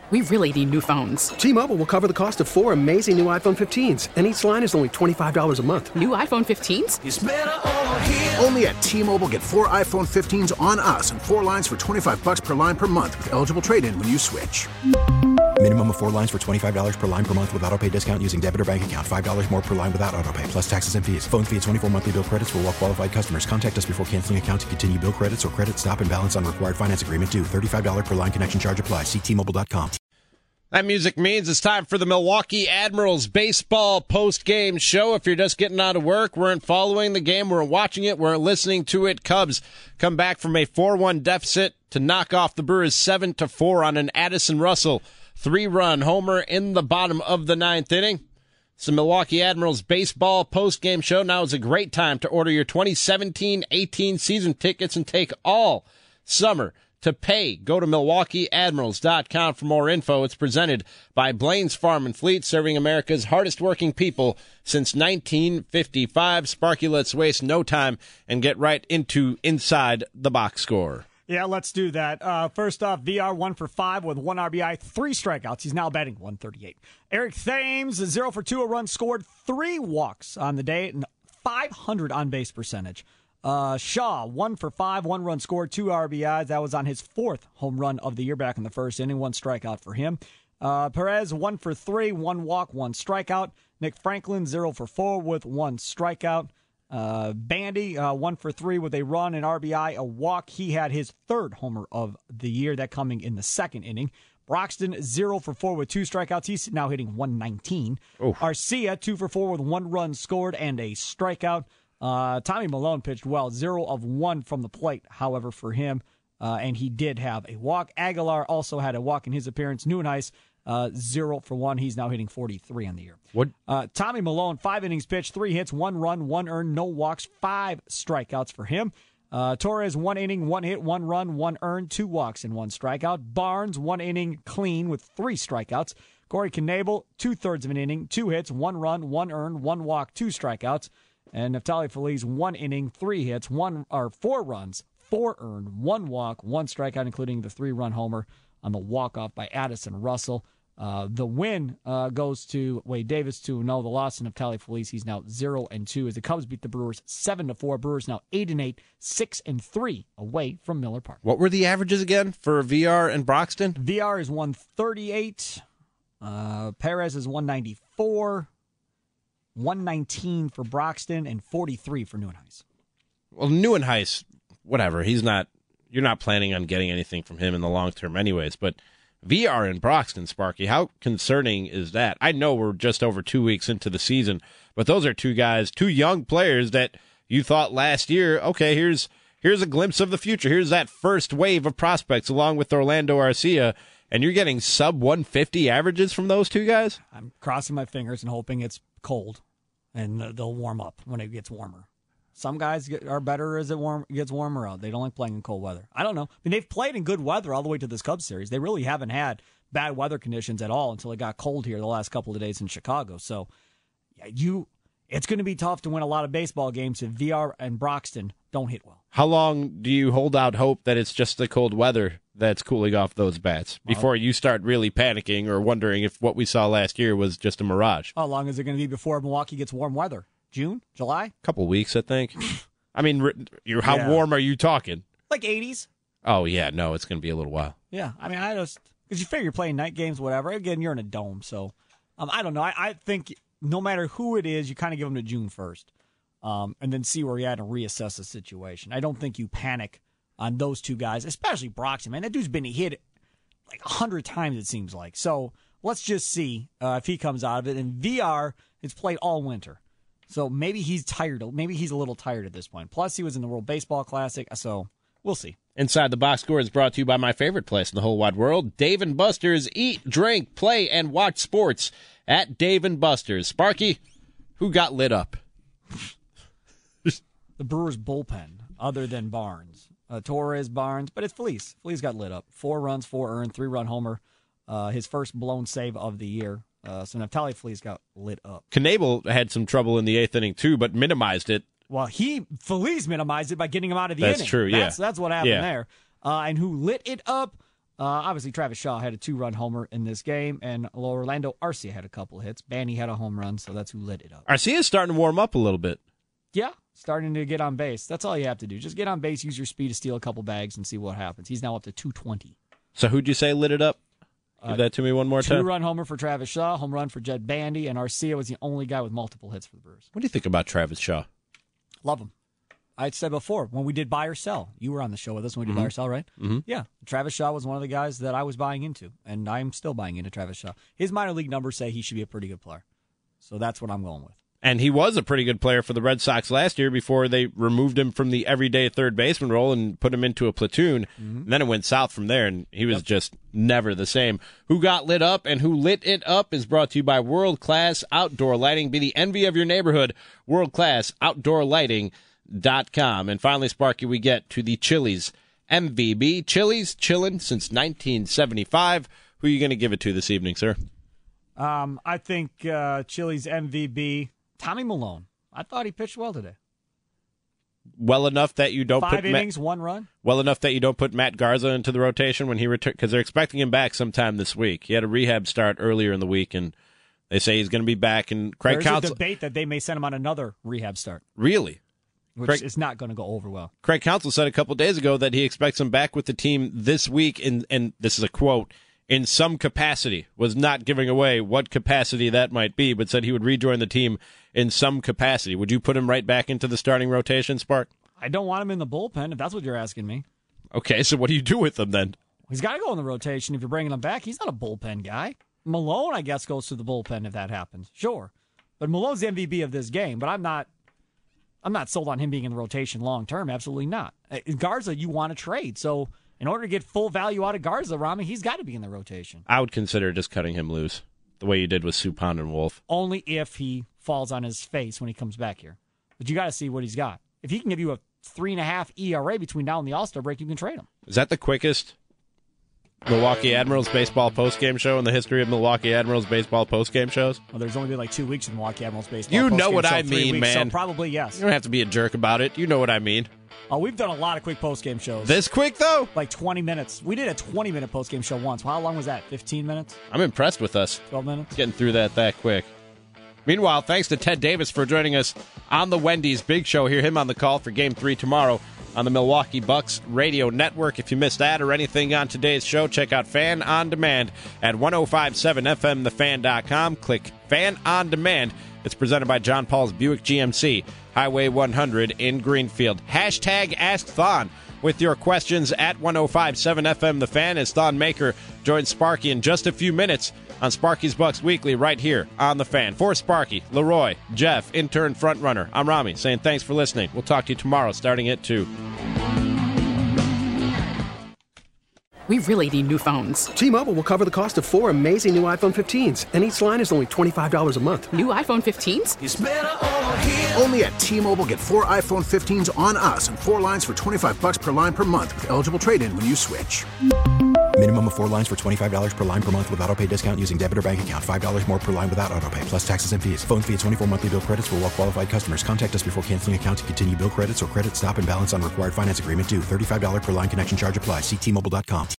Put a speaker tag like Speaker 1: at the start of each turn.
Speaker 1: We really need new phones.
Speaker 2: T-Mobile will cover the cost of 4 amazing new iPhone 15s, and each line is only $25 a month.
Speaker 1: New iPhone 15s?
Speaker 3: It's better over here.
Speaker 4: Only at T-Mobile, get 4 iPhone 15s on us and 4 lines for $25 per line per month with eligible trade-in when you switch.
Speaker 5: Minimum of 4 lines for $25 per line per month with autopay discount using debit or bank account. $5 more per line without autopay, plus taxes and fees. Phone fee at 24 monthly bill credits for well-qualified customers. Contact us before canceling account to continue bill credits or credit stop and balance on required finance agreement due. $35 per line connection charge applies. See T-Mobile.com.
Speaker 6: That music means it's time for the Milwaukee Admirals baseball post-game show. If you're just getting out of work, weren't following the game, weren't watching it, weren't listening to it, Cubs come back from a 4-1 deficit to knock off the Brewers 7-4 on an Addison Russell 3-run homer in the bottom of the 9th inning. It's the Milwaukee Admirals baseball post-game show. Now is a great time to order your 2017-18 season tickets and take all summer to pay. Go to MilwaukeeAdmirals.com for more info. It's presented by Blaine's Farm and Fleet, serving America's hardest working people since 1955. Sparky, let's waste no time and get right into Inside the Box Score.
Speaker 7: Yeah, let's do that. First off, VR 1 for 5 with 1 RBI, 3 strikeouts. He's now batting .138. Eric Thames, 0 for 2, a run scored, 3 walks on the day, and 500 on-base percentage. Shaw, 1 for 5, 1 run scored, 2 RBIs. That was on his 4th home run of the year back in the first inning, 1 strikeout for him. Perez, 1 for 3, 1 walk, 1 strikeout. Nick Franklin, 0 for 4 with 1 strikeout. Bandy, 1 for 3 with a run, an RBI, a walk. He had his 3rd homer of the year, that coming in the 2nd inning. Broxton, 0 for 4 with 2 strikeouts. He's now hitting .119. Arcia, 2 for 4 with 1 run scored and a strikeout. Tommy Milone pitched well, 0 of 1 from the plate, however, for him, and he did have a walk. Aguilar also had a walk in his appearance. Nieuwenhuis, 0 for 1. He's now hitting .43 on the year. Tommy Milone, 5 innings pitched, 3 hits, 1 run, 1 earned, no walks, 5 strikeouts for him. Torres, 1 inning, 1 hit, 1 run, 1 earned, 2 walks, and 1 strikeout. Barnes, 1 inning clean with 3 strikeouts. Corey Knebel, 2/3 of an inning, 2 hits, 1 run, 1 earned, 1 walk, 2 strikeouts. And Neftali Feliz, 1 inning, 3 hits, 4 runs, 4 earned, 1 walk, 1 strikeout, including the 3-run homer on the walk-off by Addison Russell. The win goes to Wade Davis 2-0. The loss to Neftali Feliz, he's now 0-2 as the Cubs beat the Brewers 7-4. Brewers now 8-8, 6-3 away from Miller Park.
Speaker 6: What were the averages again for VR and Broxton?
Speaker 7: VR is 138. Perez is 194. 119 for Broxton and 43 for Nieuwenhuis.
Speaker 6: Well, Nieuwenhuis, whatever. You're not planning on getting anything from him in the long term anyways, but VR and Broxton, Sparky, how concerning is that? I know we're just over 2 weeks into the season, but those are 2 guys, 2 young players that you thought last year, okay, here's a glimpse of the future. Here's that first wave of prospects along with Orlando Arcia, and you're getting sub 150 averages from those 2 guys?
Speaker 7: I'm crossing my fingers and hoping it's cold and they'll warm up when it gets warmer. Some guys are better as it gets warmer out. They don't like playing in cold weather. I don't know. I mean, they've played in good weather all the way to this Cubs series. They really haven't had bad weather conditions at all until it got cold here the last couple of days in Chicago. So it's going to be tough to win a lot of baseball games if VR and Broxton don't hit well.
Speaker 6: How long do you hold out hope that it's just the cold weather that's cooling off those bats before you start really panicking or wondering if what we saw last year was just a mirage?
Speaker 7: How long is it going to be before Milwaukee gets warm weather? June? July?
Speaker 6: Couple weeks, I think. I mean, how warm are you talking?
Speaker 7: Like 80s.
Speaker 6: Oh, yeah. No, it's going to be a little while.
Speaker 7: Yeah. I mean, because you figure you're playing night games, whatever. Again, you're in a dome, so I don't know. I think no matter who it is, you kind of give them to June 1st. And then see where you're at and reassess the situation. I don't think you panic on those 2 guys, especially Broxton. Man, that dude's been hit like 100 times, it seems like. So let's just see if he comes out of it. And VR has played all winter. So maybe he's tired. Maybe he's a little tired at this point. Plus, he was in the World Baseball Classic, so we'll see.
Speaker 6: Inside the Box Score is brought to you by my favorite place in the whole wide world, Dave & Buster's. Eat, drink, play, and watch sports at Dave & Buster's. Sparky, who got lit up?
Speaker 7: The Brewers' bullpen, other than Barnes. Torres, Barnes, but it's Feliz. Feliz got lit up. 4 runs, 4 earned, 3-run homer. His first blown save of the year. So Neftali Feliz got lit up.
Speaker 6: Knebel had some trouble in the 8th inning, too, but minimized it.
Speaker 7: Well, Feliz minimized it by getting him out of the inning.
Speaker 6: That's true, yeah.
Speaker 7: That's what happened there. And who lit it up? Obviously, Travis Shaw had a 2-run homer in this game, and Orlando Arcia had a couple of hits. Bandy had a home run, so that's who lit it up.
Speaker 6: Arcia is starting to warm up a little bit.
Speaker 7: Yeah, starting to get on base. That's all you have to do. Just get on base, use your speed to steal a couple bags, and see what happens. He's now up to 220.
Speaker 6: So who'd you say lit it up? Give that to me one more time.
Speaker 7: 2-run homer for Travis Shaw, home run for Jed Bandy, and Arcia was the only guy with multiple hits for the Brewers.
Speaker 6: What do you think about Travis Shaw?
Speaker 7: Love him. I said before, when we did buy or sell, you were on the show with us when we did buy or sell, right? Mm-hmm. Yeah. Travis Shaw was one of the guys that I was buying into, and I'm still buying into Travis Shaw. His minor league numbers say he should be a pretty good player. So that's what I'm going with.
Speaker 6: And he was a pretty good player for the Red Sox last year before they removed him from the everyday third baseman role and put him into a platoon. Mm-hmm. And then it went south from there, and he was just never the same. Who got lit up and who lit it up is brought to you by World Class Outdoor Lighting. Be the envy of your neighborhood. WorldClassOutdoorLighting.com. And finally, Sparky, we get to the Chili's MVB. Chili's chillin' since 1975. Who are you going to give it to this evening, sir?
Speaker 7: I think Chili's MVB, Tommy Milone. I thought he pitched well today.
Speaker 6: Well enough that you don't
Speaker 7: 5 innings, 1 run.
Speaker 6: Well enough that you don't put Matt Garza into the rotation when he returned, because they're expecting him back sometime this week. He had a rehab start earlier in the week, and they say he's going to be back. And
Speaker 7: There's a debate that they may send him on another rehab start.
Speaker 6: Really?
Speaker 7: Which is not going to go over well.
Speaker 6: Craig Counsell said a couple days ago that he expects him back with the team this week, and this is a quote, in some capacity, was not giving away what capacity that might be, but said he would rejoin the team in some capacity. Would you put him right back into the starting rotation, Spark?
Speaker 7: I don't want him in the bullpen, if that's what you're asking me.
Speaker 6: Okay, so what do you do with him then?
Speaker 7: He's got to go in the rotation if you're bringing him back. He's not a bullpen guy. Malone, I guess, goes to the bullpen if that happens. Sure. But Malone's the MVP of this game, but I'm not sold on him being in the rotation long term. Absolutely not. Garza, you want to trade, so in order to get full value out of Garza, Rami, he's got to be in the rotation.
Speaker 6: I would consider just cutting him loose, the way you did with Suppan and Wolf.
Speaker 7: Only if he falls on his face when he comes back here. But you got to see what he's got. If he can give you a 3.5 ERA between now and the All-Star break, you can trade him.
Speaker 6: Is that the quickest Milwaukee Admirals baseball postgame show in the history of Milwaukee Admirals baseball postgame shows?
Speaker 7: Well, there's only been like 2 weeks in Milwaukee Admirals baseball.
Speaker 6: You know what
Speaker 7: show,
Speaker 6: I mean,
Speaker 7: weeks,
Speaker 6: man.
Speaker 7: So probably yes.
Speaker 6: You don't have to be a jerk about it. You know what I mean.
Speaker 7: Oh, we've done a lot of quick postgame shows.
Speaker 6: This quick, though?
Speaker 7: Like 20 minutes. We did a 20-minute postgame show once. Well, how long was that? 15 minutes?
Speaker 6: I'm impressed with us.
Speaker 7: 12 minutes?
Speaker 6: Getting through that quick. Meanwhile, thanks to Ted Davis for joining us on the Wendy's Big Show. Hear him on the call for Game 3 tomorrow on the Milwaukee Bucks Radio Network. If you missed that or anything on today's show, check out Fan On Demand at 1057fmthefan.com. Click Fan On Demand. It's presented by John Paul's Buick GMC, Highway 100 in Greenfield. Hashtag Ask Thon with your questions at 1057FM The Fan as Thon Maker joins Sparky in just a few minutes on Sparky's Bucks Weekly right here on The Fan. For Sparky, Leroy, Jeff, intern frontrunner, I'm Rami saying thanks for listening. We'll talk to you tomorrow starting at 2.
Speaker 1: We really need new phones.
Speaker 2: T-Mobile will cover the cost of 4 amazing new iPhone 15s, and each line is only $25 a month.
Speaker 1: New iPhone 15s?
Speaker 4: It's better over here. Only at T-Mobile, get 4 iPhone 15s on us and 4 lines for $25 per line per month with eligible trade-in when you switch.
Speaker 5: Minimum of 4 lines for $25 per line per month with auto-pay discount using debit or bank account. $5 more per line without auto-pay, plus taxes and fees. Phone fee at 24 monthly bill credits for well-qualified customers. Contact us before canceling account to continue bill credits or credit stop and balance on required finance agreement due. $35 per line connection charge applies. See T-Mobile.com.